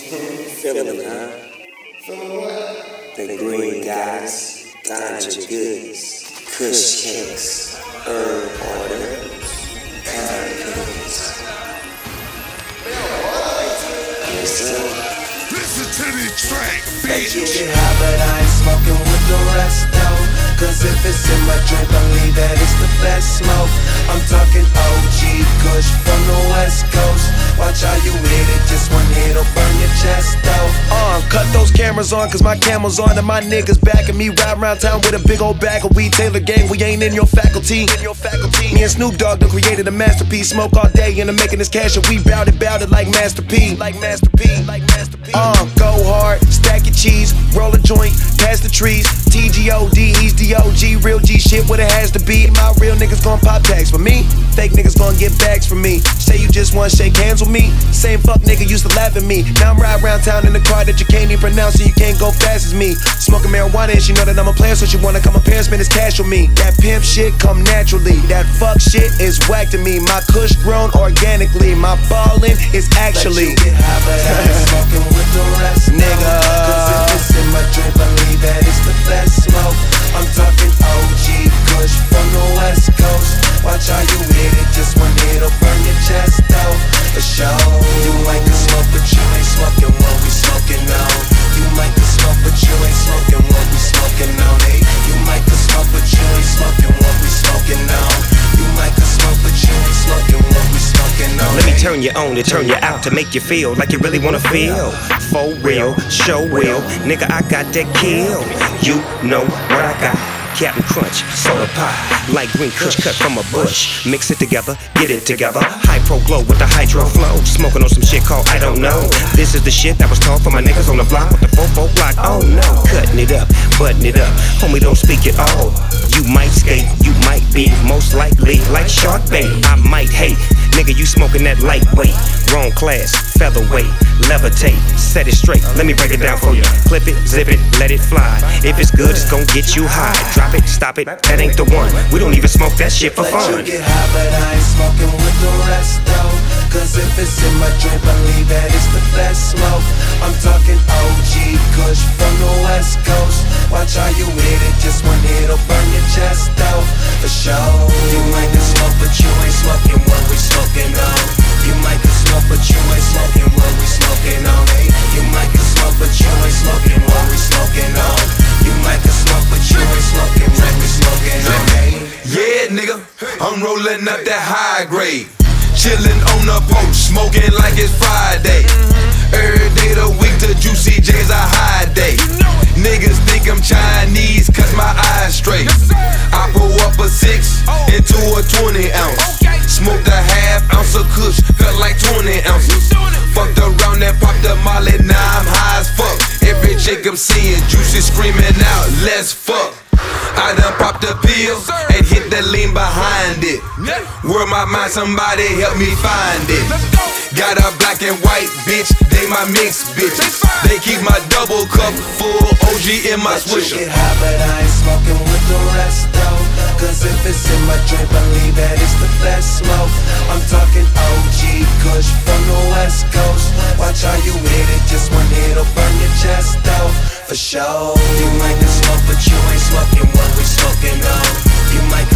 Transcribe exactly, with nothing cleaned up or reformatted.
Feeling it, huh? Feeling what? The green goddess, ganja goodies, kush cakes, herb orders, pancakes. Yes, sir. Listen to the track, Hey, bitch. you get high, but I ain't smoking with the rest, though. Cause if it's in my drink, believe that it's the best smoke. I'm talking O G Kush from the West Coast. Watch how you hit it, just one hit'll burn your chest, though. Uh, cut those cameras on, cause my camel's on and my niggas backing me. Ride around town with a big old bag of weed. Taylor gang, we ain't in your faculty. In your faculty. Me and Snoop Dogg done created a masterpiece. Smoke all day and I'm making this cash and we bout it, bout it like Master P. Like Master P, like Master P. Uh, go hard, stack your cheese, roll a joint, pass the trees. T G O D, he's the O G, real G shit, what it has to be. My real niggas gon' pop tags for me. Fake niggas gon' get bags for me. Say you just wanna shake hands with me. Same fuck nigga used to laugh at me. Now I'm riding around town in a car that you can't even pronounce, so you can't go fast as me. Smoking marijuana and she know that I'm a player, so she wanna come up here and spend this cash with me. That pimp shit come naturally. That fuck shit is whack to me. My kush grown organically. My ballin' is actually. Let you get high, but I ain't smoking with the rest, nigga. Cause if it's in my drink, believe that it's the best smoke. I'm talking O G Kush from the West Coast. Watch how you hit it, just one hit'll burn your chest out. For sure. You might can smoke, but you ain't smoking what we smoking on. You might can smoke, but you ain't smoking what we smoking on. Hey, you might can smoke, but you ain't smoking what we smoking on. You might can smoke, but you ain't smoking what we smoking on. Let me turn you on to turn you out to make you feel like you really wanna feel. For real, show real, nigga, I got that kill. You know what I got. Captain Crunch, soda pie, light green kush cut from a bush. Mix it together, get it together. High pro glow with the hydro flow. Smoking on some shit called I don't know. This is the shit that was taught for my niggas on the block with the fofo block. Oh no, cutting it up, butting it up. Homie, don't speak at all. You might skate, you might be most likely like shark bait. I might hate, nigga, you smoking that lightweight. Wrong class, featherweight, levitate, set it straight. Let me break it down for you. Clip it, zip it, let it fly. If it's good, it's gon' get you high. Drop it, stop it, that ain't the one. We don't even smoke that shit for fun. Let you get high, but I ain't smoking with the rest, though. Cause if it's in my drink, believe that it's the best smoke. I'm talking O G Kush from the West Coast. Watch how you hit it, just one hit'll burn your chest out. For sure. You might can smoke, but you ain't smoking what we smoking on. You might can smoke, but you ain't smoking what we smoking on. Hey, you might can smoke, but you ain't smoking what we smoking on. You might can smoke, but you ain't smoking what we smoking on. Hey. Yeah, nigga, I'm rolling up that high grade. Chillin' on the post, smoking like it's Friday. Every day of the week to Juicy J's a high day. Niggas think I'm Chinese, cause my eyes straight. I pull up a six into a twenty ounce. Smoked a half ounce of kush, felt like twenty ounces. Fucked around and popped a molly, now I'm high as fuck. Every chick I'm seeing, Juicy screaming out, let's fuck. I done popped a pill and hit the lean behind it. Word my mind, somebody help me find it. Got a black and white bitch, they my mix bitch. They keep my double cup full, O G in my swisher. Let you get high, but I ain't smoking with the rest, though. Cause if it's in my drink, believe that it's the best smoke. I'm talking O G Kush from the West Coast. Watch how you hit it, just one hit'll burn your chest out. For sure. You might can smoke, but you ain't smoking what we smoking on. You might